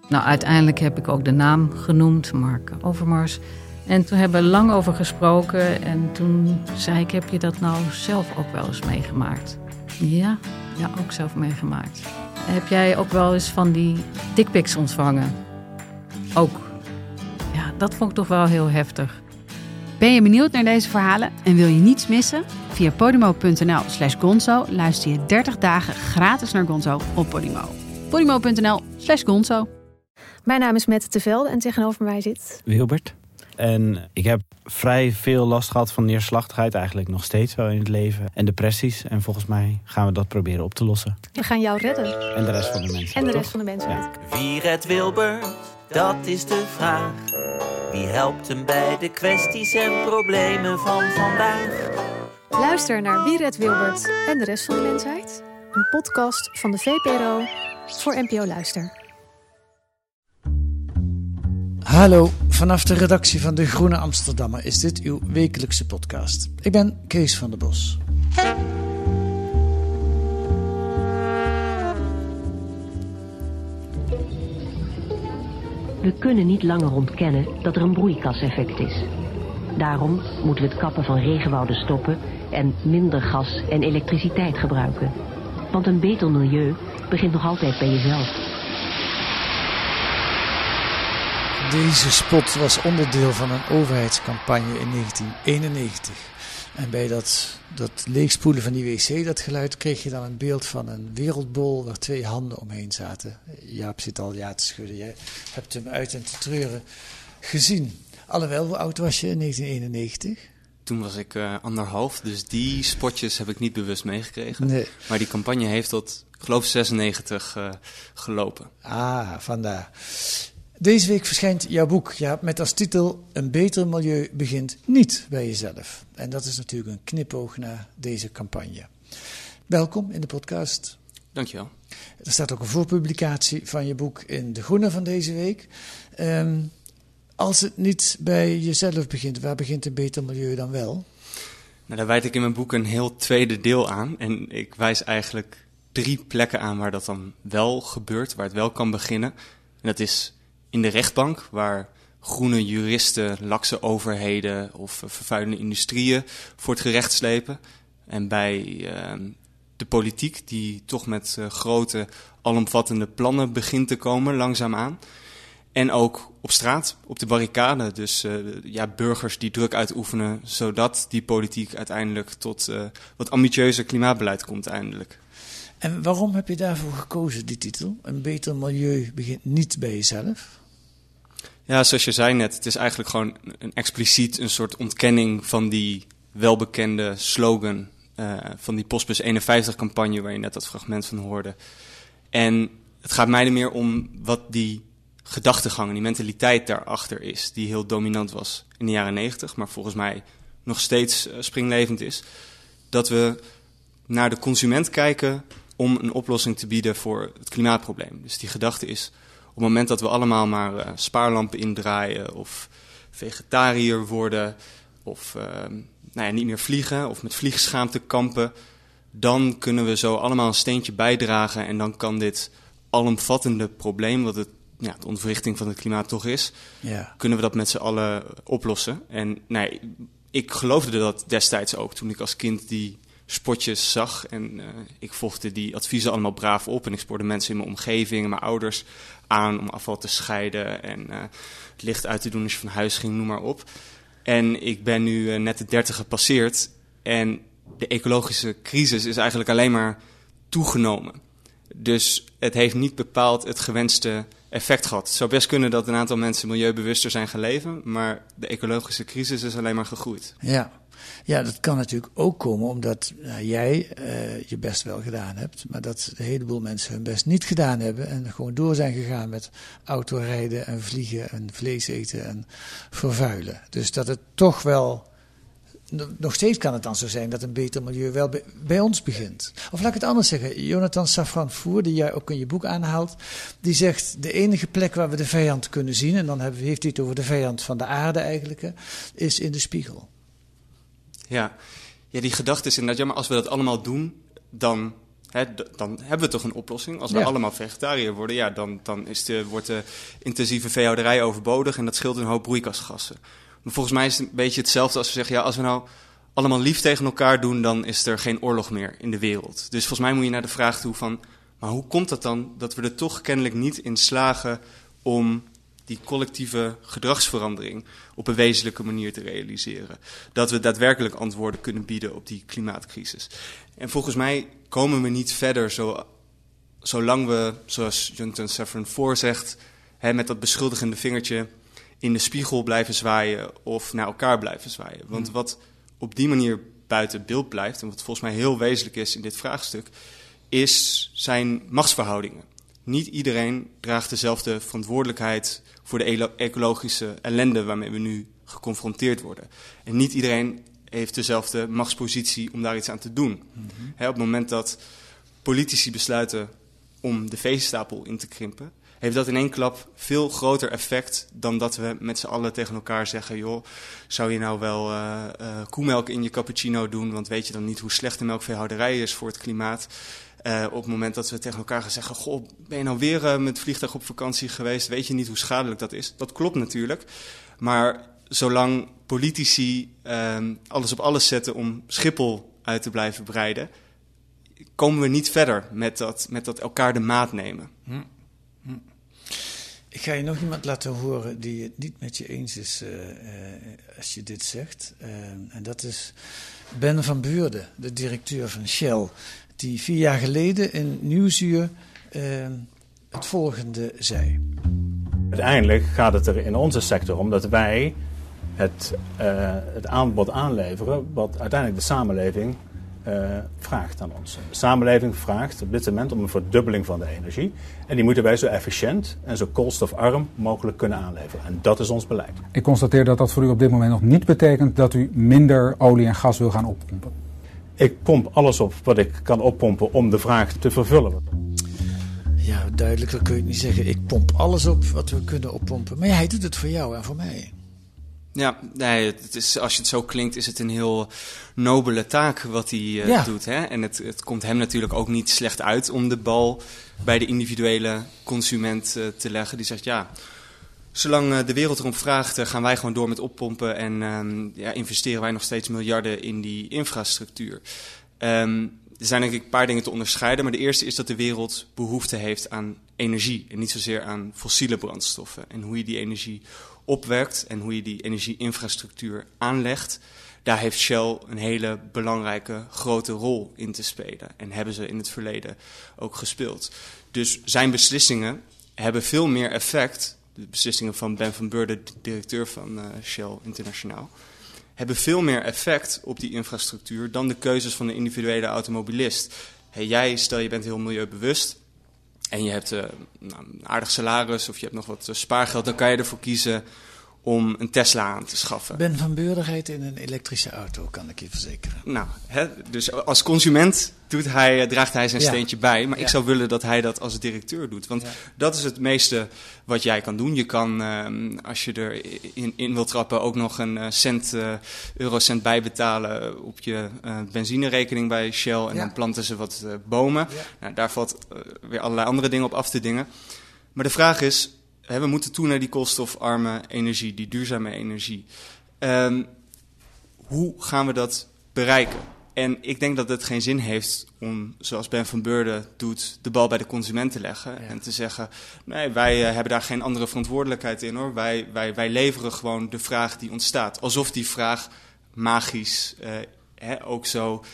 Nou, uiteindelijk heb ik ook de naam genoemd, Mark Overmars. En toen hebben we lang over gesproken. En toen zei ik, heb je dat nou zelf ook wel eens meegemaakt? Ja, ook zelf meegemaakt. Heb jij ook wel eens van die dickpics ontvangen? Ook. Ja, dat vond ik toch wel heel heftig. Ben je benieuwd naar deze verhalen en wil je niets missen? Via podimo.nl/gonzo luister je 30 dagen gratis naar Gonzo op Podimo. podimo.nl/gonzo. Mijn naam is Mette Tevelde en tegenover mij zit Wilbert. En ik heb vrij veel last gehad van neerslachtigheid, eigenlijk nog steeds wel in het leven. En depressies. En volgens mij gaan we dat proberen op te lossen. We gaan jou redden. En de rest van de mensen. En de rest van de mensen. Ja. Wie redt Wilbert? Dat is de vraag. Wie helpt hem bij de kwesties en problemen van vandaag? Luister naar Wie redt Wilbert en de rest van de mensheid? Een podcast van de VPRO voor NPO Luister. Hallo, vanaf de redactie van De Groene Amsterdammer is dit uw wekelijkse podcast. Ik ben Kees van der Bos. We kunnen niet langer ontkennen dat er een broeikaseffect is. Daarom moeten we het kappen van regenwouden stoppen en minder gas en elektriciteit gebruiken. Want een beter milieu begint nog altijd bij jezelf. Deze spot was onderdeel van een overheidscampagne in 1991. En bij dat leegspoelen van die wc, dat geluid, kreeg je dan een beeld van een wereldbol waar 2 handen omheen zaten. Jaap zit al ja te schudden. Jij hebt hem uit en te treuren gezien. Alhoewel, hoe oud was je in 1991? Toen was ik 1,5, dus die spotjes heb ik niet bewust meegekregen. Nee. Maar die campagne heeft tot, ik geloof, 96 gelopen. Ah, vandaar. Deze week verschijnt jouw boek, Jaap, met als titel Een beter milieu begint niet bij jezelf. En dat is natuurlijk een knipoog naar deze campagne. Welkom in de podcast. Dankjewel. Er staat ook een voorpublicatie van je boek in De Groene van deze week. Als het niet bij jezelf begint, waar begint een beter milieu dan wel? Nou, daar wijd ik in mijn boek een heel tweede deel aan. En ik wijs eigenlijk 3 plekken aan waar dat dan wel gebeurt, waar het wel kan beginnen. En dat is in de rechtbank, waar groene juristen, lakse overheden of vervuilende industrieën voor het gerecht slepen. En bij de politiek, die toch met grote, alomvattende plannen begint te komen, langzaamaan. En ook op straat, op de barricade. Dus burgers die druk uitoefenen, zodat die politiek uiteindelijk tot wat ambitieuzer klimaatbeleid komt eindelijk. En waarom heb je daarvoor gekozen, die titel? Een beter milieu begint niet bij jezelf? Ja, zoals je zei net, het is eigenlijk gewoon expliciet een soort ontkenning van die welbekende slogan van die Postbus 51-campagne waar je net dat fragment van hoorde. En het gaat mij er meer om wat die gedachtegang en die mentaliteit daarachter is, die heel dominant was in de jaren 90, maar volgens mij nog steeds springlevend is. Dat we naar de consument kijken om een oplossing te bieden voor het klimaatprobleem. Dus die gedachte is, op het moment dat we allemaal maar spaarlampen indraaien of vegetariër worden of niet meer vliegen of met vliegschaamte kampen, dan kunnen we zo allemaal een steentje bijdragen en dan kan dit alomvattende probleem, wat de ontwrichting van het klimaat toch is, kunnen we dat met z'n allen oplossen. En ik geloofde dat destijds ook toen ik als kind die spotjes zag en ik volgde die adviezen allemaal braaf op en ik spoorde mensen in mijn omgeving en mijn ouders aan om afval te scheiden en het licht uit te doen als je van huis ging, noem maar op. En ik ben nu net de 30 gepasseerd en de ecologische crisis is eigenlijk alleen maar toegenomen. Dus het heeft niet bepaald het gewenste effect gehad. Het zou best kunnen dat een aantal mensen milieubewuster zijn gaan leven, maar de ecologische crisis is alleen maar gegroeid. Ja, dat kan natuurlijk ook komen omdat jij je best wel gedaan hebt, maar dat een heleboel mensen hun best niet gedaan hebben en gewoon door zijn gegaan met autorijden en vliegen en vlees eten en vervuilen. Dus dat het toch wel, nog steeds kan het dan zo zijn dat een beter milieu wel bij ons begint. Of laat ik het anders zeggen, Jonathan Safran-Foer, die jij ook in je boek aanhaalt, die zegt de enige plek waar we de vijand kunnen zien, en dan heeft hij het over de vijand van de aarde eigenlijk, is in de spiegel. Ja, die gedachte is inderdaad, ja, maar als we dat allemaal doen, dan Dan hebben we toch een oplossing. Als we allemaal vegetariër worden, dan wordt de intensieve veehouderij overbodig en dat scheelt een hoop broeikasgassen. Maar volgens mij is het een beetje hetzelfde als we zeggen, als we nou allemaal lief tegen elkaar doen, dan is er geen oorlog meer in de wereld. Dus volgens mij moet je naar de vraag toe van, maar hoe komt het dan dat we er toch kennelijk niet in slagen om die collectieve gedragsverandering op een wezenlijke manier te realiseren? Dat we daadwerkelijk antwoorden kunnen bieden op die klimaatcrisis. En volgens mij komen we niet verder zolang we, zoals Jonathan Safran Foer zegt, met dat beschuldigende vingertje in de spiegel blijven zwaaien of naar elkaar blijven zwaaien. Want wat op die manier buiten beeld blijft, en wat volgens mij heel wezenlijk is in dit vraagstuk, zijn machtsverhoudingen. Niet iedereen draagt dezelfde verantwoordelijkheid voor de ecologische ellende waarmee we nu geconfronteerd worden. En niet iedereen heeft dezelfde machtspositie om daar iets aan te doen. Op het moment dat politici besluiten om de veestapel in te krimpen, heeft dat in één klap veel groter effect dan dat we met z'n allen tegen elkaar zeggen, joh, zou je nou wel koemelk in je cappuccino doen, want weet je dan niet hoe slecht de melkveehouderij is voor het klimaat? Op het moment dat we tegen elkaar gaan zeggen, goh, ben je nou weer met het vliegtuig op vakantie geweest, weet je niet hoe schadelijk dat is? Dat klopt natuurlijk, maar zolang politici alles op alles zetten om Schiphol uit te blijven breiden, komen we niet verder met dat elkaar de maat nemen. Ik ga je nog iemand laten horen die het niet met je eens is als je dit zegt. En dat is Ben van Beurden, de directeur van Shell, die 4 jaar geleden in Nieuwsuur het volgende zei. Uiteindelijk gaat het er in onze sector om dat wij het aanbod aanleveren wat uiteindelijk de samenleving vraagt aan ons. De samenleving vraagt op dit moment om een verdubbeling van de energie. En die moeten wij zo efficiënt en zo koolstofarm mogelijk kunnen aanleveren. En dat is ons beleid. Ik constateer dat dat voor u op dit moment nog niet betekent dat u minder olie en gas wil gaan oppompen. Ik pomp alles op wat ik kan oppompen om de vraag te vervullen. Ja, duidelijker kun je het niet zeggen. Ik pomp alles op wat we kunnen oppompen. Maar ja, hij doet het voor jou en voor mij. Ja, nee, het is, als je het zo klinkt, is het een heel nobele taak wat hij doet. Hè? En het komt hem natuurlijk ook niet slecht uit om de bal bij de individuele consument te leggen. Die zegt, ja, zolang de wereld erom vraagt, gaan wij gewoon door met oppompen en investeren wij nog steeds miljarden in die infrastructuur. Er zijn denk ik een paar dingen te onderscheiden, maar de eerste is dat de wereld behoefte heeft aan energie en niet zozeer aan fossiele brandstoffen. En hoe je die energie opwekt en hoe je die energieinfrastructuur aanlegt, daar heeft Shell een hele belangrijke grote rol in te spelen. En hebben ze in het verleden ook gespeeld. Dus zijn beslissingen hebben veel meer effect, de beslissingen van Ben van Beurden, directeur van Shell Internationaal, hebben veel meer effect op die infrastructuur dan de keuzes van de individuele automobilist. Jij, stel je bent heel milieubewust en je hebt een aardig salaris of je hebt nog wat spaargeld, dan kan je ervoor kiezen om een Tesla aan te schaffen. Ben van Beurden rijdt in een elektrische auto, kan ik je verzekeren. Nou, dus als consument draagt hij zijn steentje bij. Maar ik zou willen dat hij dat als directeur doet. Want dat is het meeste wat jij kan doen. Je kan, als je erin wil trappen, ook nog een eurocent bijbetalen op je benzinerekening bij Shell. En dan planten ze wat bomen. Ja. Nou, daar valt weer allerlei andere dingen op af te dingen. Maar de vraag is, we moeten toe naar die koolstofarme energie, die duurzame energie. Hoe gaan we dat bereiken? En ik denk dat het geen zin heeft om, zoals Ben van Beurden doet, de bal bij de consument te leggen. En te zeggen, nee, wij hebben daar geen andere verantwoordelijkheid in hoor. Wij leveren gewoon de vraag die ontstaat. Alsof die vraag magisch ook zo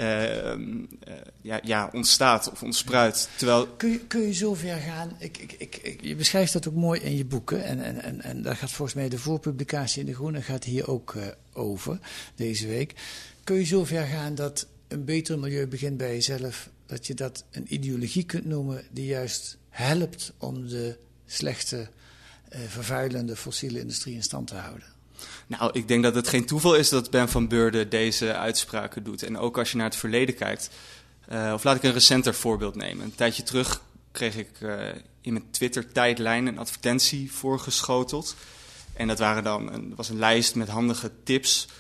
ontstaat of ontspruit. Terwijl Kun je zo ver gaan? Je beschrijft dat ook mooi in je boeken. En daar gaat volgens mij de voorpublicatie in De Groene gaat hier ook over deze week. Kun je zo ver gaan dat een beter milieu begint bij jezelf, dat je dat een ideologie kunt noemen die juist helpt om de slechte, vervuilende fossiele industrie in stand te houden? Nou, ik denk dat het geen toeval is dat Ben van Beurden deze uitspraken doet. En ook als je naar het verleden kijkt, of laat ik een recenter voorbeeld nemen. Een tijdje terug kreeg ik in mijn Twitter-tijdlijn een advertentie voorgeschoteld. En dat was een lijst met handige tips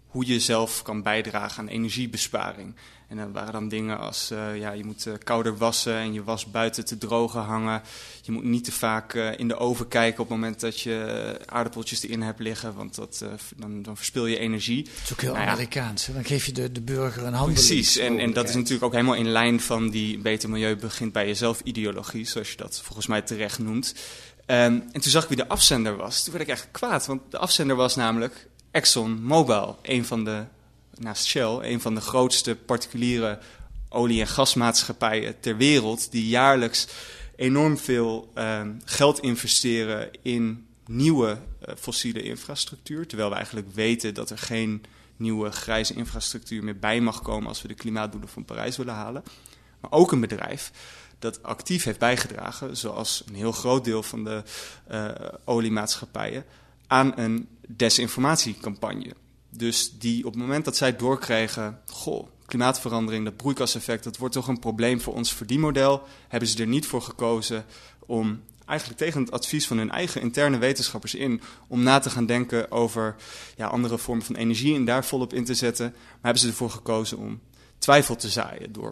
hoe je zelf kan bijdragen aan energiebesparing. En dat waren dan dingen als je moet kouder wassen en je was buiten te drogen hangen. Je moet niet te vaak in de oven kijken op het moment dat je aardappeltjes erin hebt liggen, want dan verspil je energie. Dat is ook heel Amerikaans. Hè? Dan geef je de burger een handeling. Precies, en dat is natuurlijk ook helemaal in lijn van die beter milieu begint bij jezelf ideologie, zoals je dat volgens mij terecht noemt. En toen zag ik wie de afzender was. Toen werd ik eigenlijk kwaad, want de afzender was namelijk ExxonMobil, naast Shell, een van de grootste particuliere olie- en gasmaatschappijen ter wereld, die jaarlijks enorm veel geld investeren in nieuwe fossiele infrastructuur, terwijl we eigenlijk weten dat er geen nieuwe grijze infrastructuur meer bij mag komen als we de klimaatdoelen van Parijs willen halen. Maar ook een bedrijf dat actief heeft bijgedragen, zoals een heel groot deel van de oliemaatschappijen, aan een desinformatiecampagne. Dus die op het moment dat zij doorkregen, klimaatverandering, dat broeikaseffect, dat wordt toch een probleem voor ons verdienmodel, hebben ze er niet voor gekozen om, eigenlijk tegen het advies van hun eigen interne wetenschappers om na te gaan denken over andere vormen van energie en daar volop in te zetten. Maar hebben ze ervoor gekozen om twijfel te zaaien door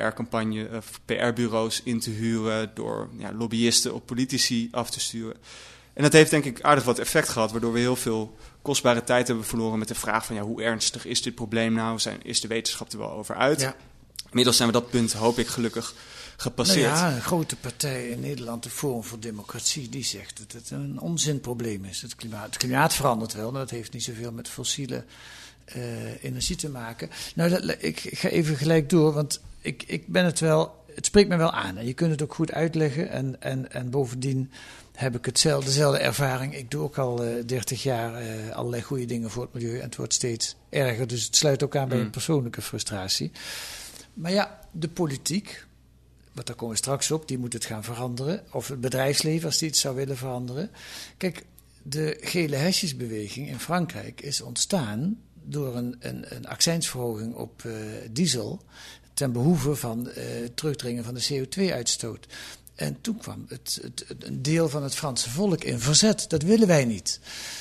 PR-bureaus in te huren, door lobbyisten op politici af te sturen. En dat heeft denk ik aardig wat effect gehad, waardoor we heel veel kostbare tijd hebben verloren met de vraag van hoe ernstig is dit probleem nou? Is de wetenschap er wel over uit? Ja. Inmiddels zijn we dat punt, hoop ik, gelukkig gepasseerd. Nou ja, een grote partij in Nederland, de Forum voor Democratie, die zegt dat het een onzinprobleem is. Het klimaat verandert wel, maar dat heeft niet zoveel met fossiele energie te maken. Nou, ik ga even gelijk door, want ik ben het spreekt me wel aan. En je kunt het ook goed uitleggen en bovendien heb ik dezelfde ervaring. Ik doe ook al 30 jaar allerlei goede dingen voor het milieu en het wordt steeds erger. Dus het sluit ook aan bij een persoonlijke frustratie. Maar de politiek, want daar komen we straks op, die moet het gaan veranderen. Of het bedrijfsleven, als die het zou willen veranderen. Kijk, de gele hesjesbeweging in Frankrijk is ontstaan door een accijnsverhoging op diesel ten behoeve van terugdringen van de CO2-uitstoot. En toen kwam een deel van het Franse volk in verzet. Dat willen wij niet.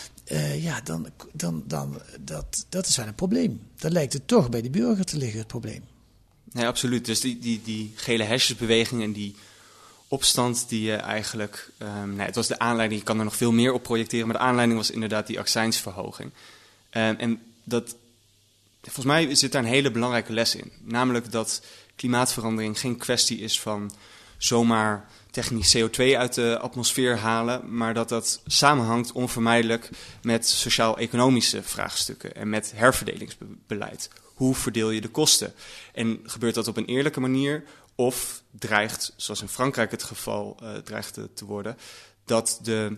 Dat is wel een probleem. Dan lijkt het toch bij de burger te liggen, het probleem. Nee, absoluut. Dus die gele hesjesbeweging en die opstand die je eigenlijk... het was de aanleiding, je kan er nog veel meer op projecteren, maar de aanleiding was inderdaad die accijnsverhoging. En dat... Volgens mij zit daar een hele belangrijke les in. Namelijk dat klimaatverandering geen kwestie is van zomaar technisch CO2 uit de atmosfeer halen, maar dat samenhangt onvermijdelijk met sociaal-economische vraagstukken en met herverdelingsbeleid. Hoe verdeel je de kosten? En gebeurt dat op een eerlijke manier of dreigt, zoals in Frankrijk het geval dreigt te worden, dat de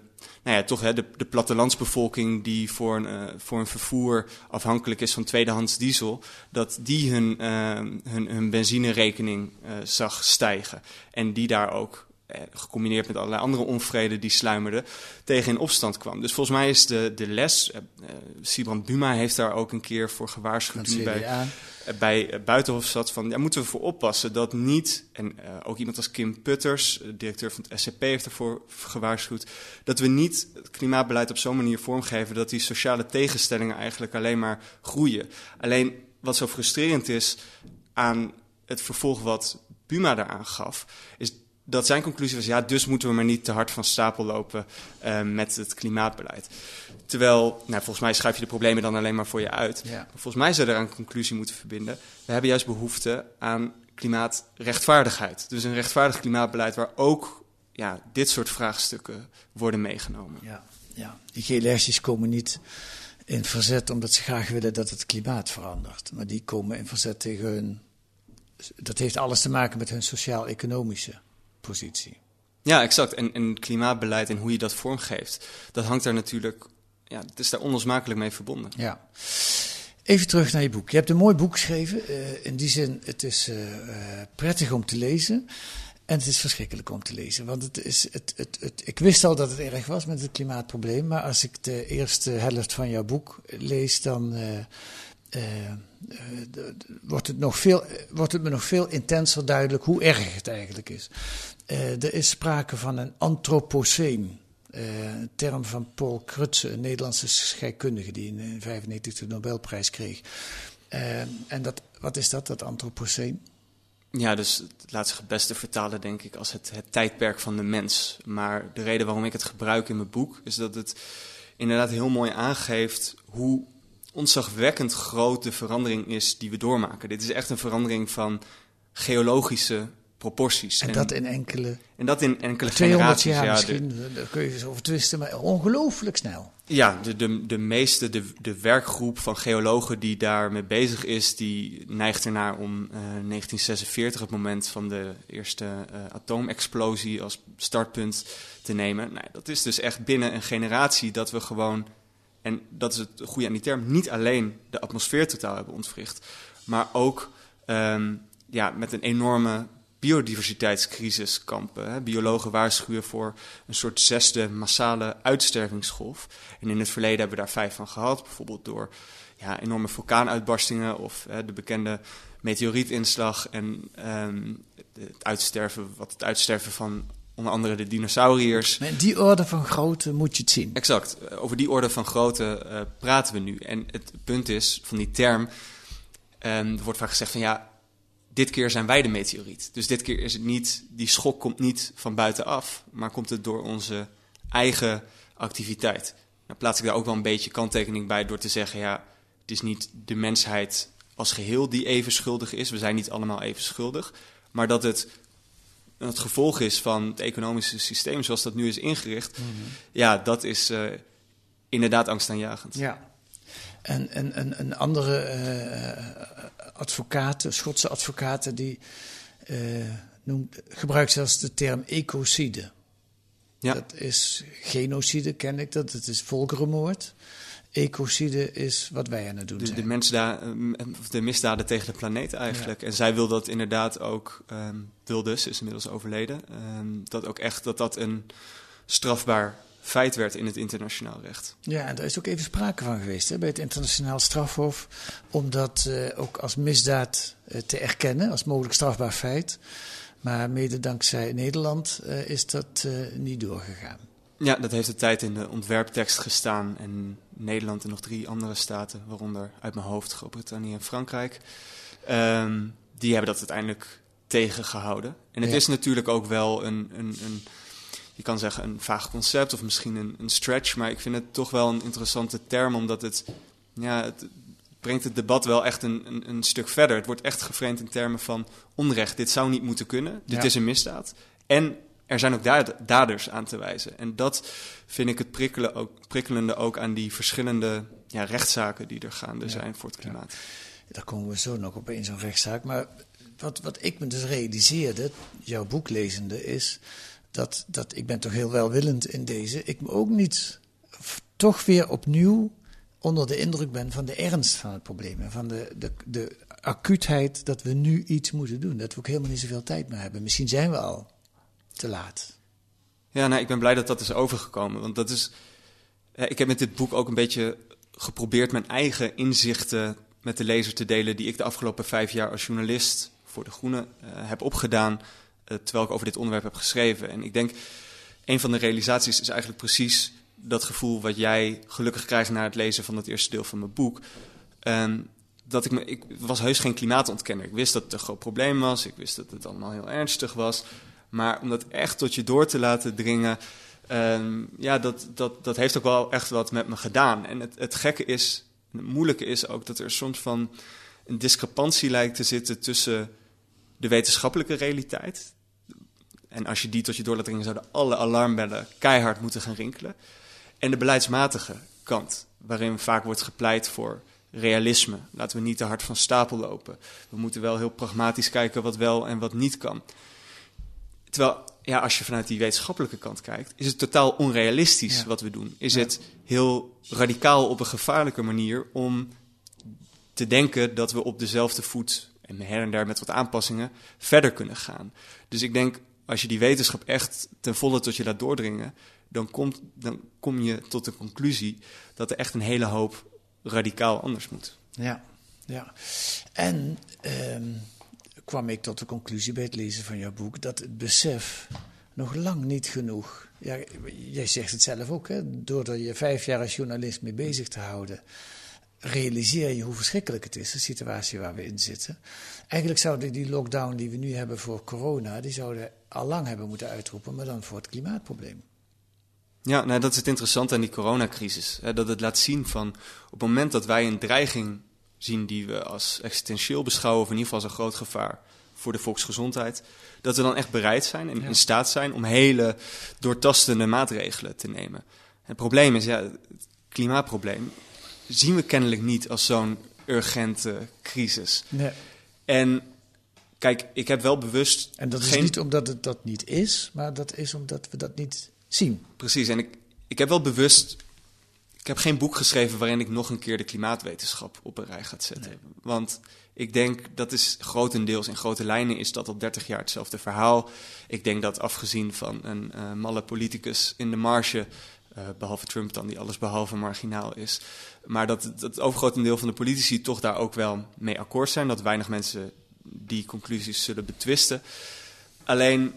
plattelandsbevolking die voor een vervoer afhankelijk is van tweedehands diesel, dat die hun benzinerekening zag stijgen. En die daar ook, gecombineerd met allerlei andere onvrede die sluimerden, tegen in opstand kwam. Dus volgens mij is de les, Sibrand Buma heeft daar ook een keer voor gewaarschuwd toen bij Buitenhof zat, van daar moeten we voor oppassen dat niet, en ook iemand als Kim Putters, directeur van het SCP, heeft ervoor gewaarschuwd, dat we niet het klimaatbeleid op zo'n manier vormgeven dat die sociale tegenstellingen eigenlijk alleen maar groeien. Alleen wat zo frustrerend is aan het vervolg wat Buma daaraan gaf, is dat zijn conclusie was, dus moeten we maar niet te hard van stapel lopen met het klimaatbeleid. Terwijl, volgens mij schuif je de problemen dan alleen maar voor je uit. Ja. Maar volgens mij zou je er een conclusie moeten verbinden. We hebben juist behoefte aan klimaatrechtvaardigheid. Dus een rechtvaardig klimaatbeleid waar ook dit soort vraagstukken worden meegenomen. Ja. Die gele hesjes komen niet in verzet omdat ze graag willen dat het klimaat verandert. Maar die komen in verzet tegen hun... Dat heeft alles te maken met hun sociaal-economische positie. Ja, exact. En klimaatbeleid en hoe je dat vormgeeft, dat hangt daar natuurlijk, het is daar onlosmakelijk mee verbonden. Ja. Even terug naar je boek. Je hebt een mooi boek geschreven. In die zin, het is prettig om te lezen. En het is verschrikkelijk om te lezen. Want ik wist al dat het erg was met het klimaatprobleem. Maar als ik de eerste helft van jouw boek lees, dan wordt het me nog veel intenser duidelijk hoe erg het eigenlijk is. Er is sprake van een antropoceen. Een term van Paul Crutzen, een Nederlandse scheikundige die in 1995 de Nobelprijs kreeg. En wat is dat antropoceen? Ja, dus het laat zich het beste vertalen, denk ik, als het tijdperk van de mens. Maar de reden waarom ik het gebruik in mijn boek is dat het inderdaad heel mooi aangeeft hoe ontzagwekkend groot de verandering is die we doormaken. Dit is echt een verandering van geologische proporties. En dat in enkele 200 generaties. Jaar misschien, daar kun je eens over twisten, maar ongelooflijk snel. Ja, de werkgroep van geologen die daarmee bezig is, die neigt ernaar om 1946, het moment van de eerste atoomexplosie, als startpunt te nemen. Nou, dat is dus echt binnen een generatie dat we gewoon, en dat is het goede aan die term, niet alleen de atmosfeer totaal hebben ontwricht, maar ook met een enorme biodiversiteitscrisis kampen. Biologen waarschuwen voor een soort 6e massale uitstervingsgolf. En in het verleden hebben we daar 5 van gehad. Bijvoorbeeld door enorme vulkaanuitbarstingen of de bekende meteorietinslag en het uitsterven van onder andere de dinosauriërs. Maar in die orde van grootte moet je het zien. Exact. Over die orde van grootte praten we nu. En het punt is van die term, er wordt vaak gezegd van dit keer zijn wij de meteoriet. Dus dit keer is het niet, die schok komt niet van buitenaf, maar komt het door onze eigen activiteit. Nou plaats ik daar ook wel een beetje kanttekening bij door te zeggen, het is niet de mensheid als geheel die even schuldig is. We zijn niet allemaal even schuldig. Maar dat het gevolg is van het economische systeem zoals dat nu is ingericht, dat is inderdaad angstaanjagend. Ja. En een andere Schotse advocaat, die gebruikt zelfs de term ecocide. Ja. Dat is genocide, ken ik dat. Het is volkerenmoord. Ecocide is wat wij aan het doen zijn. De misdaden tegen de planeet eigenlijk. Ja. En zij wil dat inderdaad ook, Wilders is inmiddels overleden, dat ook echt dat een strafbaar feit werd in het internationaal recht. Ja, en daar is ook even sprake van geweest bij het internationaal strafhof, om dat ook als misdaad te erkennen, als mogelijk strafbaar feit. Maar mede dankzij Nederland is dat niet doorgegaan. Ja, dat heeft een tijd in de ontwerptekst gestaan. En Nederland en nog 3 andere staten, waaronder uit mijn hoofd Groot-Brittannië en Frankrijk, die hebben dat uiteindelijk tegengehouden. En het is natuurlijk ook wel een je kan zeggen een vaag concept of misschien een stretch, maar ik vind het toch wel een interessante term, omdat het brengt het debat wel echt een stuk verder. Het wordt echt geframed in termen van onrecht. Dit zou niet moeten kunnen. Dit is een misdaad. En er zijn ook daders aan te wijzen. En dat vind ik het prikkelende ook aan die verschillende rechtszaken die er gaande zijn voor het klimaat. Ja. Daar komen we zo nog op in zo'n rechtszaak. Maar wat ik me dus realiseerde, jouw boek lezende, is dat ik ben toch heel welwillend in deze. Ik me ook niet toch weer opnieuw onder de indruk ben van de ernst van het probleem. En van de acuutheid dat we nu iets moeten doen. Dat we ook helemaal niet zoveel tijd meer hebben. Misschien zijn we al te laat. Ja, ik ben blij dat dat is overgekomen. Want dat is. Ik heb met dit boek ook een beetje geprobeerd mijn eigen inzichten met de lezer te delen, die ik de afgelopen 5 jaar als journalist voor De Groene heb opgedaan, terwijl ik over dit onderwerp heb geschreven. En ik denk, een van de realisaties is eigenlijk precies dat gevoel wat jij gelukkig krijgt na het lezen van het eerste deel van mijn boek. Dat ik was heus geen klimaatontkenner. Ik wist dat het een groot probleem was. Ik wist dat het allemaal heel ernstig was. Maar om dat echt tot je door te laten dringen, dat heeft ook wel echt wat met me gedaan. En het gekke is, en het moeilijke is ook, dat er soms van een discrepantie lijkt te zitten tussen de wetenschappelijke realiteit. En als je die tot je door laat dringen, zouden alle alarmbellen keihard moeten gaan rinkelen. En de beleidsmatige kant, waarin vaak wordt gepleit voor realisme. Laten we niet te hard van stapel lopen. We moeten wel heel pragmatisch kijken wat wel en wat niet kan. Terwijl, als je vanuit die wetenschappelijke kant kijkt, is het totaal onrealistisch wat we doen. Is het heel radicaal op een gevaarlijke manier om te denken dat we op dezelfde voet, en her en der met wat aanpassingen, verder kunnen gaan. Dus ik denk, als je die wetenschap echt ten volle tot je laat doordringen, dan kom je tot de conclusie dat er echt een hele hoop radicaal anders moet. Ja. En kwam ik tot de conclusie bij het lezen van jouw boek dat het besef nog lang niet genoeg. Ja, jij zegt het zelf ook, hè? Door er je 5 jaar als journalist mee bezig te houden, realiseer je hoe verschrikkelijk het is, de situatie waar we in zitten. Eigenlijk zouden die lockdown die we nu hebben voor corona, die zouden al lang hebben moeten uitroepen, maar dan voor het klimaatprobleem. Ja, nou, dat is het interessante aan die coronacrisis. Hè, dat het laat zien van op het moment dat wij een dreiging zien die we als existentieel beschouwen, of in ieder geval als een groot gevaar voor de volksgezondheid, dat we dan echt bereid zijn en in staat zijn om hele doortastende maatregelen te nemen. Het probleem is, het klimaatprobleem zien we kennelijk niet als zo'n urgente crisis. Nee. En kijk, ik heb wel bewust... En dat is niet omdat het dat niet is, maar dat is omdat we dat niet zien. Precies, en ik heb wel bewust... Ik heb geen boek geschreven waarin ik nog een keer de klimaatwetenschap op een rij ga zetten. Nee. Want ik denk, dat is grotendeels in grote lijnen is dat al 30 jaar hetzelfde verhaal. Ik denk dat afgezien van een malle politicus in de marge, behalve Trump dan, die alles behalve marginaal is, maar dat het overgrote deel van de politici toch daar ook wel mee akkoord zijn. Dat weinig mensen die conclusies zullen betwisten. Alleen,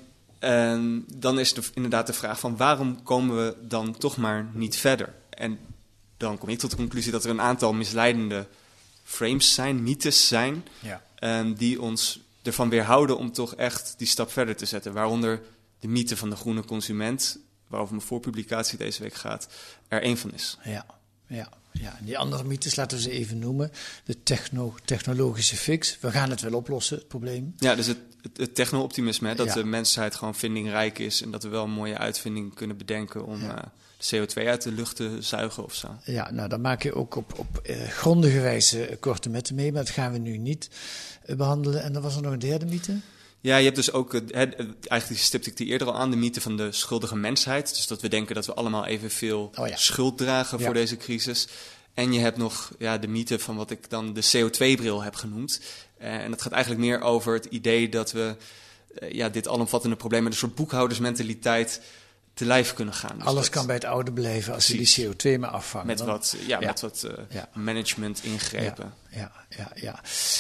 dan is inderdaad de vraag van waarom komen we dan toch maar niet verder? En dan kom ik tot de conclusie dat er een aantal misleidende frames zijn, mythes zijn, die ons ervan weerhouden om toch echt die stap verder te zetten. Waaronder de mythe van de groene consument, waarover mijn voorpublicatie deze week gaat, er één van is. Ja. En die andere mythes, laten we ze even noemen. De technologische fix. We gaan het wel oplossen, het probleem. Ja, dus het techno-optimisme, dat de mensheid gewoon vindingrijk is en dat we wel een mooie uitvinding kunnen bedenken om de CO2 uit de lucht te zuigen of zo. Ja, nou, dan maak je ook op grondige wijze korte metten mee, maar dat gaan we nu niet behandelen. En dan was er nog een derde mythe. Ja, je hebt dus ook, eigenlijk stipte ik die eerder al aan, de mythe van de schuldige mensheid. Dus dat we denken dat we allemaal evenveel schuld dragen voor deze crisis. En je hebt nog de mythe van wat ik dan de CO2-bril heb genoemd. En dat gaat eigenlijk meer over het idee dat we dit alomvattende probleem met een soort boekhoudersmentaliteit te lijf kunnen gaan. Dus alles kan bij het oude blijven als je die CO2 maar afvangt. Met wat management ingrepen. Ja.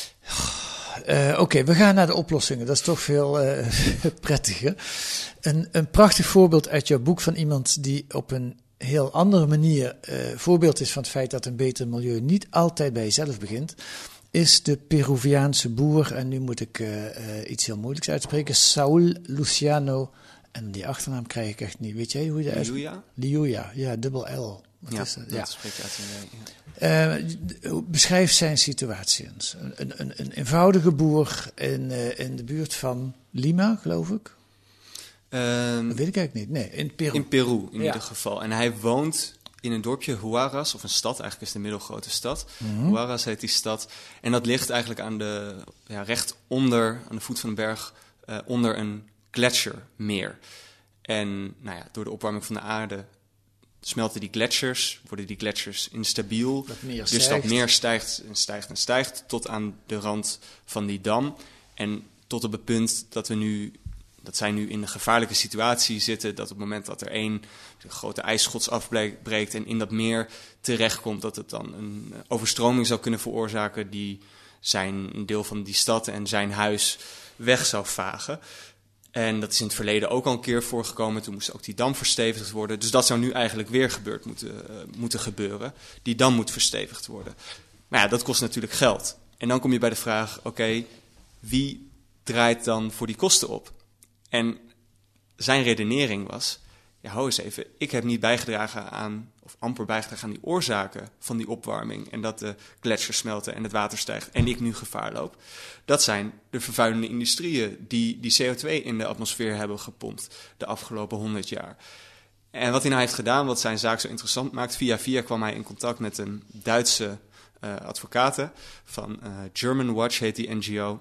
Oké, we gaan naar de oplossingen. Dat is toch veel prettiger. Een prachtig voorbeeld uit jouw boek van iemand die op een heel andere manier voorbeeld is van het feit dat een beter milieu niet altijd bij jezelf begint, is de Peruviaanse boer, en nu moet ik iets heel moeilijks uitspreken, Saul Luciano, en die achternaam krijg ik echt niet. Weet jij hoe je dat uitspreekt? Liuya, ja, dubbel L. Dat spreek je uit. Beschrijf zijn situatie eens. Een eenvoudige boer in de buurt van Lima, geloof ik. Dat weet ik eigenlijk niet. Nee, in Peru. In Peru, in ieder geval. En hij woont in een dorpje, Huaraz, of een stad. Eigenlijk is het een middelgrote stad. Huaraz heet die stad. En dat ligt eigenlijk aan recht onder, aan de voet van de berg, onder een gletsjermeer. En door de opwarming van de aarde smelten die gletsjers, worden die gletsjers instabiel. Dus dat meer stijgt en stijgt en stijgt tot aan de rand van die dam. En tot op het punt dat zij nu in een gevaarlijke situatie zitten, dat op het moment dat er een grote ijsschots afbreekt en in dat meer terechtkomt, dat het dan een overstroming zou kunnen veroorzaken die een deel van die stad en zijn huis weg zou vagen. En dat is in het verleden ook al een keer voorgekomen. Toen moest ook die dam verstevigd worden. Dus dat zou nu eigenlijk weer moeten gebeuren. Die dam moet verstevigd worden. Maar dat kost natuurlijk geld. En dan kom je bij de vraag, oké, wie draait dan voor die kosten op? En zijn redenering was, hou eens even, ik heb niet bijgedragen aan, of amper bijgedragen aan die oorzaken van die opwarming en dat de gletsjers smelten en het water stijgt en ik nu gevaar loop. Dat zijn de vervuilende industrieën die CO2 in de atmosfeer hebben gepompt de afgelopen 100 jaar. En wat hij nou heeft gedaan, wat zijn zaak zo interessant maakt, via kwam hij in contact met een Duitse advocaten van German Watch heet die NGO.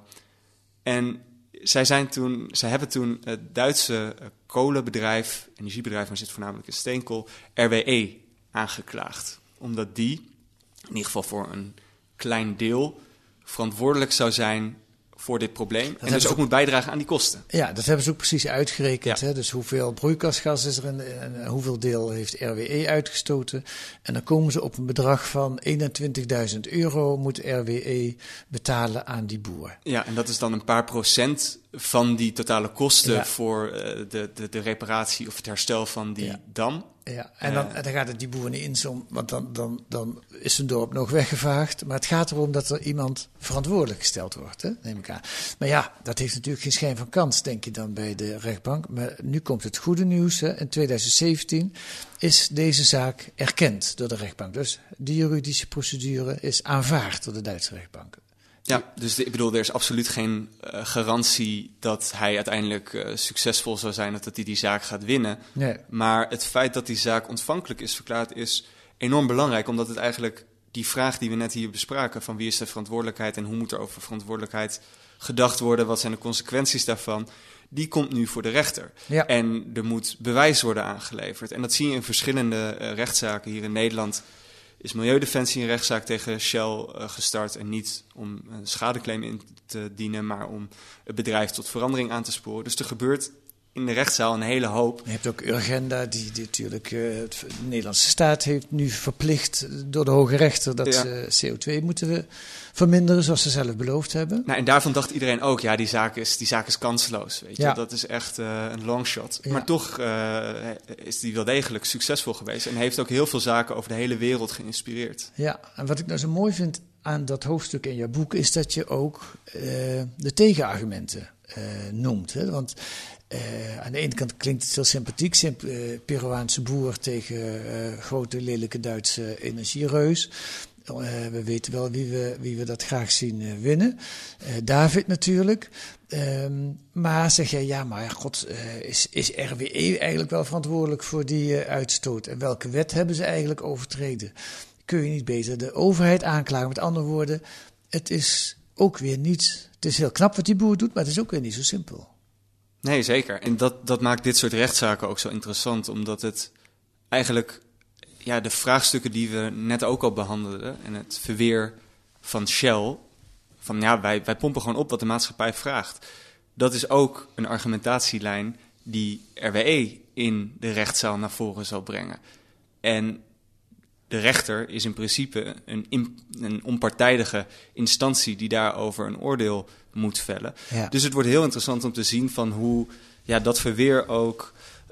En zij hebben toen het Duitse kolenbedrijf, energiebedrijf, maar zit voornamelijk in steenkool, RWE aangeklaagd. Omdat die, in ieder geval voor een klein deel, verantwoordelijk zou zijn voor dit probleem. En dus ook moet bijdragen aan die kosten. Ja, dat hebben ze ook precies uitgerekend. Ja. Hè? Dus hoeveel broeikasgas is er en hoeveel deel heeft RWE uitgestoten. En dan komen ze op een bedrag van €21.000 moet RWE betalen aan die boer. Ja, en dat is dan een paar procent van die totale kosten voor de reparatie of het herstel van die dam. Ja, en dan gaat het die boer niet in zo'n, want dan is zijn dorp nog weggevaagd. Maar het gaat erom dat er iemand verantwoordelijk gesteld wordt, hè, neem ik aan. Maar ja, dat heeft natuurlijk geen schijn van kans, denk je dan bij de rechtbank. Maar nu komt het goede nieuws. Hè. In 2017 is deze zaak erkend door de rechtbank. Dus die juridische procedure is aanvaard door de Duitse rechtbank. Ja, dus ik bedoel, er is absoluut geen garantie dat hij uiteindelijk succesvol zou zijn of dat hij die zaak gaat winnen. Nee. Maar het feit dat die zaak ontvankelijk is verklaard is enorm belangrijk, omdat het eigenlijk die vraag die we net hier bespraken, van wie is de verantwoordelijkheid en hoe moet er over verantwoordelijkheid gedacht worden, wat zijn de consequenties daarvan, die komt nu voor de rechter. Ja. En er moet bewijs worden aangeleverd. En dat zie je in verschillende rechtszaken. Hier in Nederland is Milieudefensie een rechtszaak tegen Shell gestart. En niet om een schadeclaim in te dienen, maar om het bedrijf tot verandering aan te sporen. Dus er gebeurt in de rechtszaal een hele hoop. Je hebt ook Urgenda, die natuurlijk de Nederlandse staat heeft nu verplicht door de Hoge Rechter dat ze CO2 moeten verminderen, zoals ze zelf beloofd hebben. Nou, en daarvan dacht iedereen ook, ja, die zaak is kansloos. Weet je? Dat is echt een longshot. Ja. Maar toch is die wel degelijk succesvol geweest en heeft ook heel veel zaken over de hele wereld geïnspireerd. Ja, en wat ik nou zo mooi vind aan dat hoofdstuk in jouw boek is dat je ook de tegenargumenten noemt. Hè? Want aan de ene kant klinkt het heel sympathiek. Peruaanse boer tegen grote lelijke Duitse energiereus. We weten wel wie we dat graag zien winnen. David natuurlijk. Maar zeg jij, ja, maar god, is RWE eigenlijk wel verantwoordelijk voor die uitstoot? En welke wet hebben ze eigenlijk overtreden? Kun je niet beter de overheid aanklagen? Met andere woorden, het is ook weer niet. Het is heel knap wat die boer doet, maar het is ook weer niet zo simpel. Nee, zeker. En dat maakt dit soort rechtszaken ook zo interessant, omdat het eigenlijk de vraagstukken die we net ook al behandelden en het verweer van Shell, van wij pompen gewoon op wat de maatschappij vraagt. Dat is ook een argumentatielijn die RWE in de rechtszaal naar voren zal brengen. En de rechter is in principe een onpartijdige instantie die daarover een oordeel moet vellen. Ja. Dus het wordt heel interessant om te zien van hoe dat verweer ook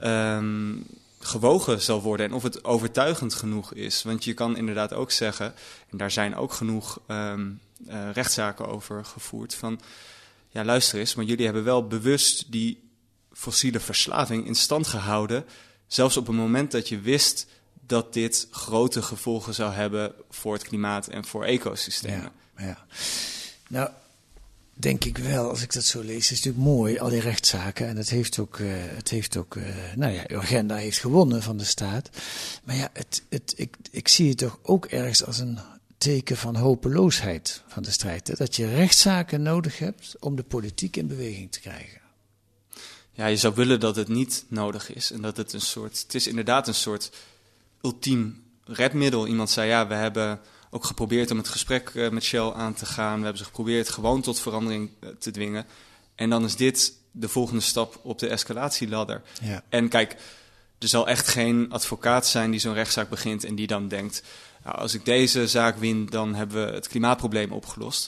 gewogen zal worden en of het overtuigend genoeg is. Want je kan inderdaad ook zeggen, en daar zijn ook genoeg rechtszaken over gevoerd, van luister eens, maar jullie hebben wel bewust die fossiele verslaving in stand gehouden, zelfs op het moment dat je wist dat dit grote gevolgen zou hebben voor het klimaat en voor ecosystemen. Ja. Nou, denk ik wel, als ik dat zo lees, is het natuurlijk mooi, al die rechtszaken. En het heeft ook Urgenda heeft gewonnen van de staat. Maar ja, ik zie het toch ook ergens als een teken van hopeloosheid van de strijd. Hè? Dat je rechtszaken nodig hebt om de politiek in beweging te krijgen. Ja, je zou willen dat het niet nodig is. En dat het het is inderdaad een soort ultiem redmiddel. Iemand zei, we hebben ook geprobeerd om het gesprek met Shell aan te gaan. We hebben ze geprobeerd gewoon tot verandering te dwingen. En dan is dit de volgende stap op de escalatieladder. Ja. En kijk, er zal echt geen advocaat zijn die zo'n rechtszaak begint en die dan denkt, als ik deze zaak win, dan hebben we het klimaatprobleem opgelost.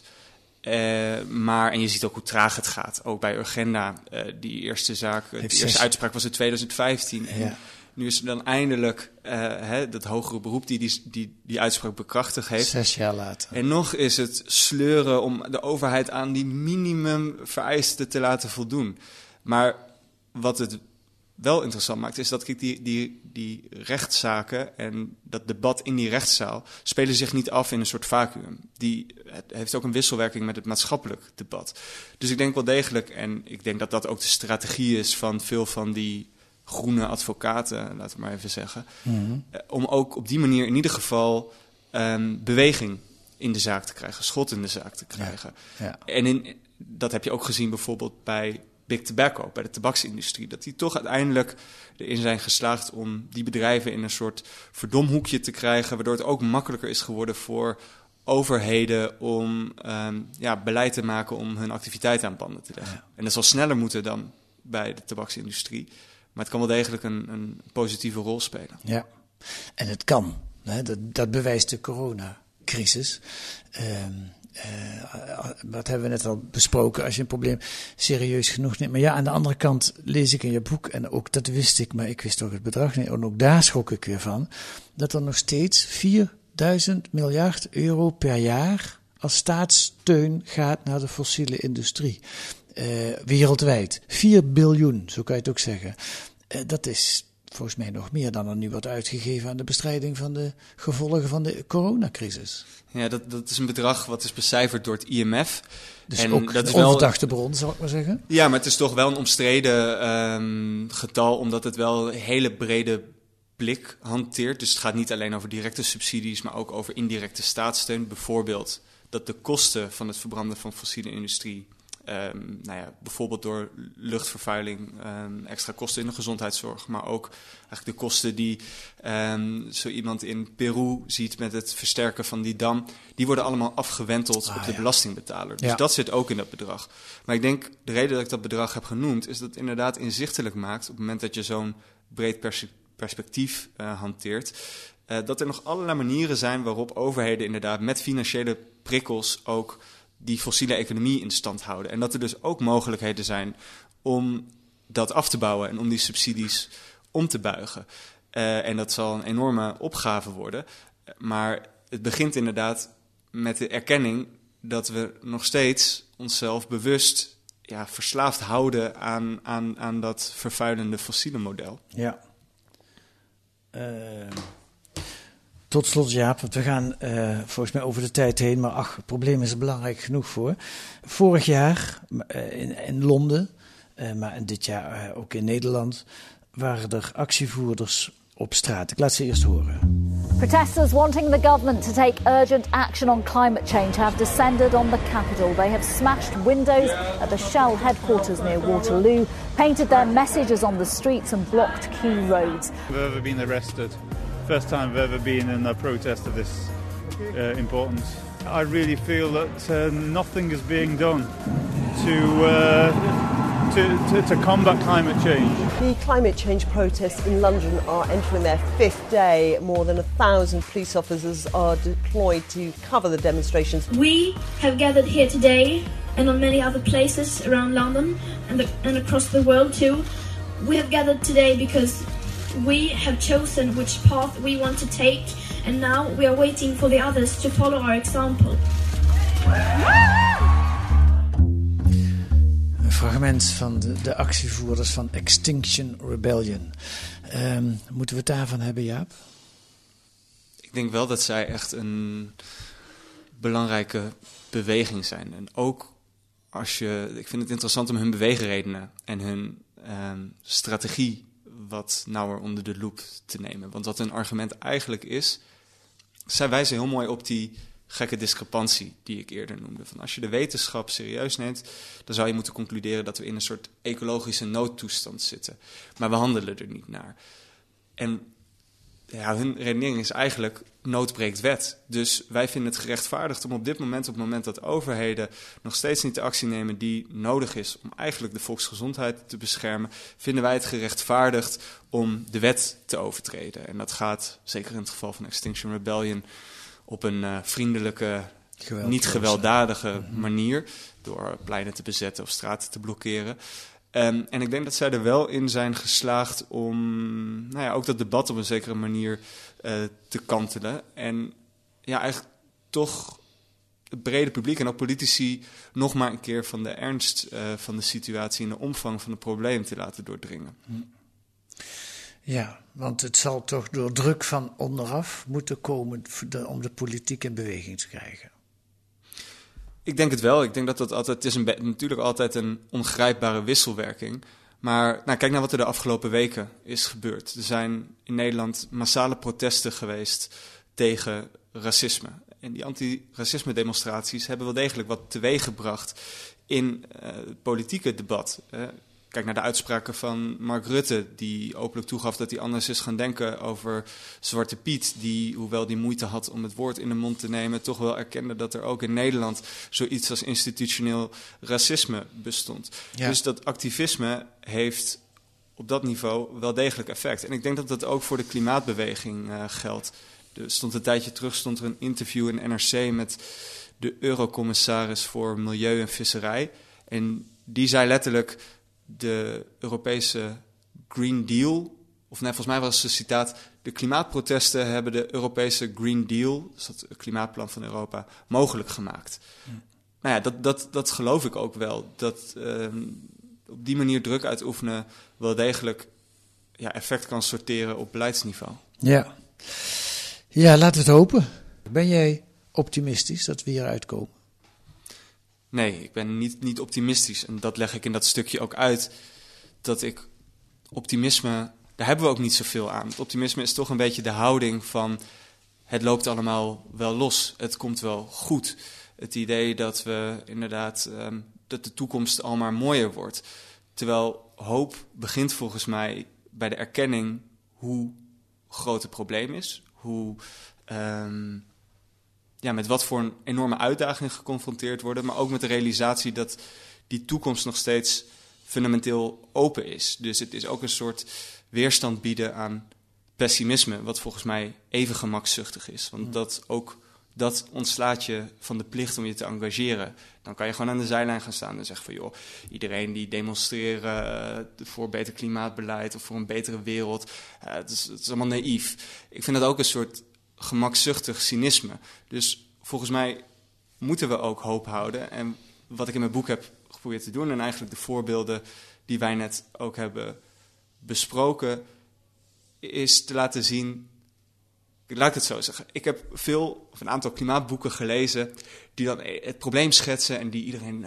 En je ziet ook hoe traag het gaat. Ook bij Urgenda, die eerste zaak, de eerste uitspraak was in 2015. Ja. Nu is er dan eindelijk dat hogere beroep die uitspraak bekrachtigd heeft. 6 jaar later. En nog is het sleuren om de overheid aan die minimum vereisten te laten voldoen. Maar wat het wel interessant maakt, is dat die rechtszaken en dat debat in die rechtszaal spelen zich niet af in een soort vacuüm. Het heeft ook een wisselwerking met het maatschappelijk debat. Dus ik denk wel degelijk, en ik denk dat dat ook de strategie is van veel van die groene advocaten, laten we maar even zeggen, om ook op die manier in ieder geval beweging in de zaak te krijgen, schot in de zaak te krijgen. Ja. En dat heb je ook gezien bijvoorbeeld bij Big Tobacco, bij de tabaksindustrie, dat die toch uiteindelijk erin zijn geslaagd om die bedrijven in een soort verdomhoekje te krijgen, waardoor het ook makkelijker is geworden voor overheden om beleid te maken om hun activiteiten aan banden te leggen. Ja. En dat zal sneller moeten dan bij de tabaksindustrie. Maar het kan wel degelijk een positieve rol spelen. Ja, en het kan. Hè? Dat bewijst de coronacrisis. Wat hebben we net al besproken, als je een probleem serieus genoeg neemt. Maar ja, aan de andere kant lees ik in je boek, en ook dat wist ik, maar ik wist ook het bedrag niet. En ook daar schrok ik weer van, dat er nog steeds 4000 miljard euro per jaar als staatssteun gaat naar de fossiele industrie. Wereldwijd. 4 biljoen, zo kan je het ook zeggen. Dat is volgens mij nog meer dan er nu wordt uitgegeven aan de bestrijding van de gevolgen van de coronacrisis. Ja, dat is een bedrag wat is becijferd door het IMF. Dus en ook dat is een onverdachte bron, zal ik maar zeggen. Ja, maar het is toch wel een omstreden getal, omdat het wel een hele brede blik hanteert. Dus het gaat niet alleen over directe subsidies, maar ook over indirecte staatssteun. Bijvoorbeeld dat de kosten van het verbranden van fossiele industrie, bijvoorbeeld door luchtvervuiling, extra kosten in de gezondheidszorg, maar ook eigenlijk de kosten die zo iemand in Peru ziet met het versterken van die dam, die worden allemaal afgewenteld op de belastingbetaler. Dus dat zit ook in dat bedrag. Maar ik denk, de reden dat ik dat bedrag heb genoemd, is dat het inderdaad inzichtelijk maakt op het moment dat je zo'n breed perspectief hanteert, dat er nog allerlei manieren zijn waarop overheden inderdaad met financiële prikkels ook die fossiele economie in stand houden. En dat er dus ook mogelijkheden zijn om dat af te bouwen en om die subsidies om te buigen. En dat zal een enorme opgave worden. Maar het begint inderdaad met de erkenning dat we nog steeds onszelf bewust verslaafd houden aan dat vervuilende fossiele model. Ja. Tot slot, Jaap, want we gaan volgens mij over de tijd heen, maar het probleem is er belangrijk genoeg voor. Vorig jaar in Londen, maar dit jaar ook in Nederland, waren er actievoerders op straat. Ik laat ze eerst horen. Protesters wanting the government to take urgent action on climate change have descended on the capital. They have smashed windows at the Shell headquarters near Waterloo, painted their messages on the streets and blocked key roads. We've ever been arrested. First time I've ever been in a protest of this importance. I really feel that nothing is being done to combat climate change. The climate change protests in London are entering their 5th day. More than 1,000 police officers are deployed to cover the demonstrations. We have gathered here today and on many other places around London and across the world too. We have gathered today because we have chosen which path we want to take, and now we are waiting for the others to follow our example. Een fragment van de actievoerders van Extinction Rebellion. Moeten we het daarvan hebben, Jaap? Ik denk wel dat zij echt een belangrijke beweging zijn. En ook ik vind het interessant om hun beweegredenen en hun strategie wat nauwer onder de loep te nemen. Want wat hun argument eigenlijk is, zij wijzen heel mooi op die gekke discrepantie die ik eerder noemde. Van als je de wetenschap serieus neemt, dan zou je moeten concluderen dat we in een soort ecologische noodtoestand zitten. Maar we handelen er niet naar. En hun redenering is eigenlijk, nood breekt wet. Dus wij vinden het gerechtvaardigd om op dit moment, op het moment dat overheden nog steeds niet de actie nemen die nodig is om eigenlijk de volksgezondheid te beschermen, vinden wij het gerechtvaardigd om de wet te overtreden. En dat gaat, zeker in het geval van Extinction Rebellion, op een vriendelijke, niet gewelddadige manier, door pleinen te bezetten of straten te blokkeren. En ik denk dat zij er wel in zijn geslaagd om ook dat debat op een zekere manier te kantelen. En eigenlijk toch het brede publiek en ook politici nog maar een keer van de ernst van de situatie en de omvang van het probleem te laten doordringen. Ja, want het zal toch door druk van onderaf moeten komen om de politiek in beweging te krijgen. Ik denk het wel. Ik denk dat het is natuurlijk altijd een ongrijpbare wisselwerking. Maar kijk naar wat er de afgelopen weken is gebeurd. Er zijn in Nederland massale protesten geweest tegen racisme. En die anti-racisme demonstraties hebben wel degelijk wat teweeggebracht in het politieke debat. Kijk naar de uitspraken van Mark Rutte, die openlijk toegaf dat hij anders is gaan denken over Zwarte Piet, die, hoewel die moeite had om het woord in de mond te nemen, toch wel erkende dat er ook in Nederland zoiets als institutioneel racisme bestond. Ja. Dus dat activisme heeft op dat niveau wel degelijk effect. En ik denk dat dat ook voor de klimaatbeweging geldt. Er stond een tijdje terug een interview in NRC de Eurocommissaris voor Milieu en Visserij. En die zei letterlijk, de Europese Green Deal, of nee, volgens mij was het een citaat, de klimaatprotesten hebben de Europese Green Deal, dus het klimaatplan van Europa, mogelijk gemaakt. Nou ja, dat geloof ik ook wel. Dat op die manier druk uitoefenen wel degelijk effect kan sorteren op beleidsniveau. Ja, laten we het hopen. Ben jij optimistisch dat we hieruit komen? Nee, ik ben niet optimistisch. En dat leg ik in dat stukje ook uit. Dat ik optimisme, daar hebben we ook niet zoveel aan. Het optimisme is toch een beetje de houding van, het loopt allemaal wel los. Het komt wel goed. Het idee dat we inderdaad, dat de toekomst al maar mooier wordt. Terwijl hoop begint volgens mij bij de erkenning hoe groot het probleem is. Hoe, met wat voor een enorme uitdaging geconfronteerd worden. Maar ook met de realisatie dat die toekomst nog steeds fundamenteel open is. Dus het is ook een soort weerstand bieden aan pessimisme. Wat volgens mij even gemakzuchtig is. Want dat ontslaat je van de plicht om je te engageren. Dan kan je gewoon aan de zijlijn gaan staan en zeggen van, joh, iedereen die demonstreren voor beter klimaatbeleid of voor een betere wereld, het is allemaal naïef. Ik vind dat ook een soort gemakzuchtig cynisme. Dus volgens mij moeten we ook hoop houden. En wat ik in mijn boek heb geprobeerd te doen, en eigenlijk de voorbeelden die wij net ook hebben besproken, is te laten zien. Laat ik het zo zeggen. Ik heb een aantal klimaatboeken gelezen die dan het probleem schetsen en die iedereen,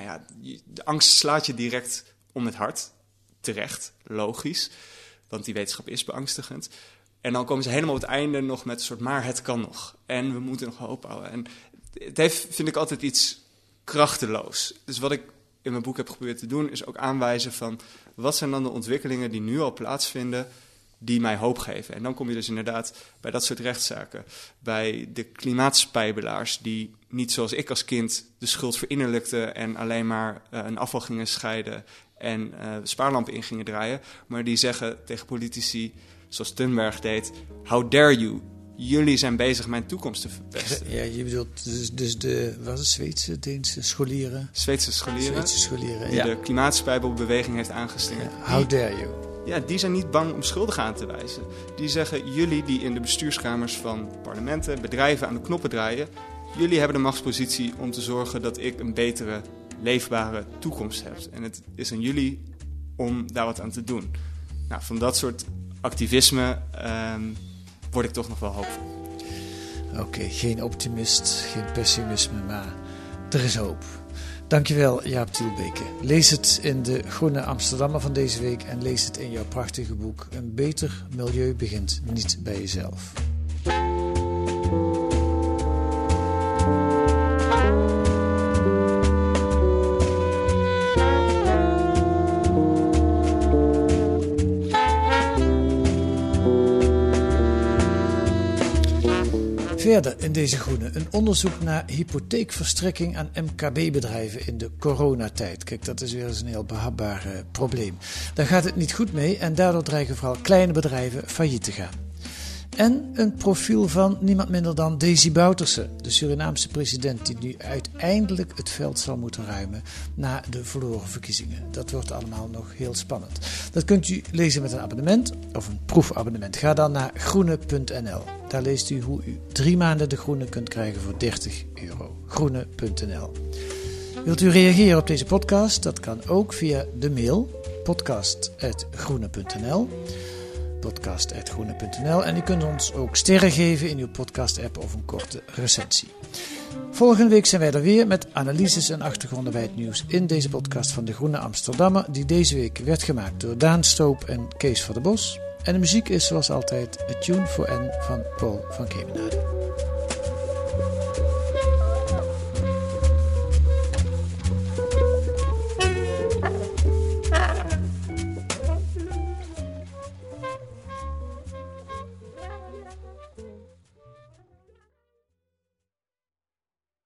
de angst slaat je direct om het hart. Terecht, logisch, want die wetenschap is beangstigend. En dan komen ze helemaal op het einde nog met een soort, maar het kan nog. En we moeten nog hoop houden. En het heeft, vind ik, altijd iets krachteloos. Dus wat ik in mijn boek heb geprobeerd te doen, is ook aanwijzen van, wat zijn dan de ontwikkelingen die nu al plaatsvinden, die mij hoop geven. En dan kom je dus inderdaad bij dat soort rechtszaken. Bij de klimaatspijbelaars die niet zoals ik als kind de schuld verinnerlijkten en alleen maar een afval gingen scheiden en spaarlampen in gingen draaien. Maar die zeggen tegen politici, zoals Thunberg deed, how dare you? Jullie zijn bezig mijn toekomst te verpesten. Ja, je bedoelt dus de Zweedse, Deense scholieren? Zweedse scholieren, die ja. de klimaatspijbelbeweging heeft aangeslingerd. Ja, how dare you? Ja, die zijn niet bang om schuldigen aan te wijzen. Die zeggen, jullie die in de bestuurskamers van parlementen, bedrijven aan de knoppen draaien, jullie hebben de machtspositie om te zorgen dat ik een betere, leefbare toekomst heb. En het is aan jullie om daar wat aan te doen. Nou, van dat soort activisme word ik toch nog wel hoopvol. Oké, geen optimist, geen pessimisme, maar er is hoop. Dankjewel, Jaap Tielbeke. Lees het in de Groene Amsterdammer van deze week en lees het in jouw prachtige boek Een beter milieu begint niet bij jezelf. Verder in deze groene een onderzoek naar hypotheekverstrekking aan MKB-bedrijven in de coronatijd. Kijk, dat is weer eens een heel behapbaar probleem. Daar gaat het niet goed mee en daardoor dreigen vooral kleine bedrijven failliet te gaan. En een profiel van niemand minder dan Desi Bouterse, de Surinaamse president die nu uiteindelijk het veld zal moeten ruimen na de verloren verkiezingen. Dat wordt allemaal nog heel spannend. Dat kunt u lezen met een abonnement of een proefabonnement. Ga dan naar groene.nl. Daar leest u hoe u 3 maanden de Groene kunt krijgen voor €30. Groene.nl. Wilt u reageren op deze podcast? Dat kan ook via de mail podcast@groene.nl. podcast@groene.nl. En u kunt ons ook sterren geven in uw podcast-app of een korte recensie. Volgende week zijn wij er weer met analyses en achtergronden bij het nieuws in deze podcast van de Groene Amsterdammer, die deze week werd gemaakt door Daan Stoop en Kees van der Bos. En de muziek is zoals altijd A Tune for N van Paul van Kemenade.